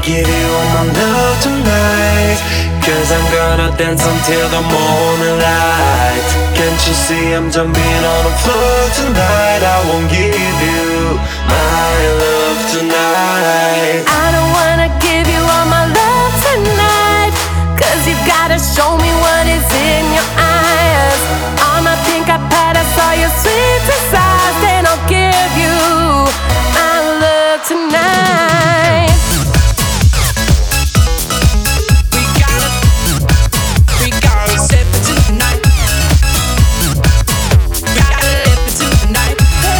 give you all my love tonight, 'cause I'm gonna dance until the morning light. Can't you see I'm jumping on the floor tonight? I won't give you my love tonight. I don't wanna give you all my love tonight, 'cause you gotta show me what is in your eyes. On my pink iPad I saw your sweet eyes, then I'll give you my love tonight. We gotta step into the night. We gotta step into the night.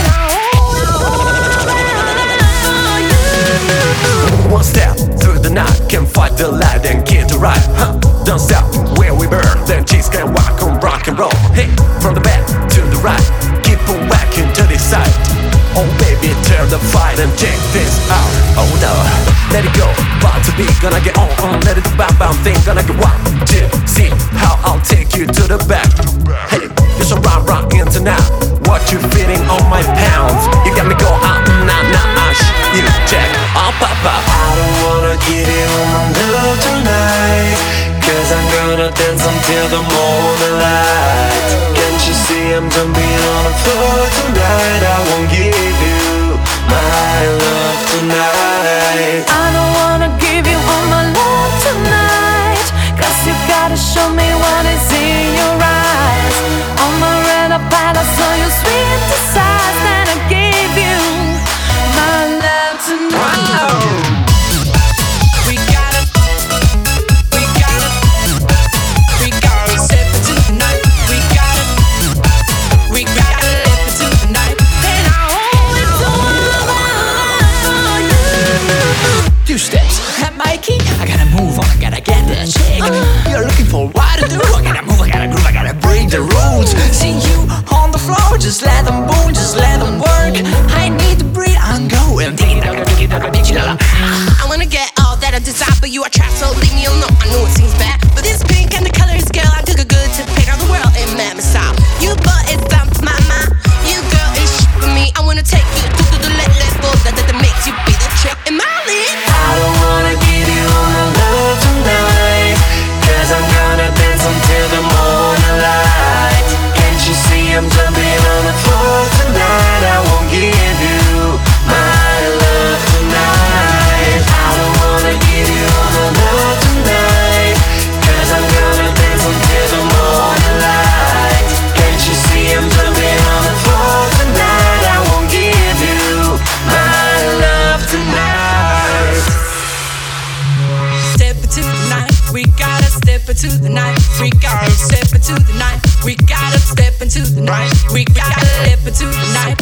One step through the night, can fight the light and get the right. Don't stop where we burn, then chicks can walk on rock and roll. Hey, from the back to the right, keep on whacking to the side. Oh baby, turn the fight and check this out. Oh no, let it go, about to be, gonna get on, let it bam bam thing, gonna get 1, 2, see how I'll take you to the back. Hey, you so run into now, what you feeling on my pounds? You got me go you check, up. I don't wanna give you all my love tonight, 'cause I'm gonna dance until the morning light. Can't you see I'm jumping on the floor tonight? I won't give you my love tonight. I don't wanna give you all my love tonight, 'cause you gotta show me what is in your eyes. On my red iPad I saw your sweet eyes, then I gave you my love tonight. We gotta step into the night. We gotta step into the night. Then I only for you. 2 steps at my key. I gotta move on, I gotta get that shake. You're looking for what to do. I gotta move, I gotta groove, I gotta break the rules. See you on the floor, just let them boom, just let them work. I need to breathe, I'm going. I wanna get all that I desire, but you are trapped, so leave me alone. I know it seems bad, but this pink and the color is girl, I'm good to paint on the world and mad me style. You but it's down for my mind. You girl is for me. I wanna take you to the level that makes you be the trick in my league. I don't wanna give you all my love tonight, 'cause I'm gonna dance until the morning light. Can't you see I'm jumping on the floor tonight? I won't give you my love tonight. I don't wanna give you all my love tonight, 'cause I'm gonna dance until the morning light. Can't you see I'm jumping on the floor tonight? I won't give you my love tonight. Step into the night. We gotta step into the night. We gotta step into the night. We gotta step into the night. We gotta step into the night.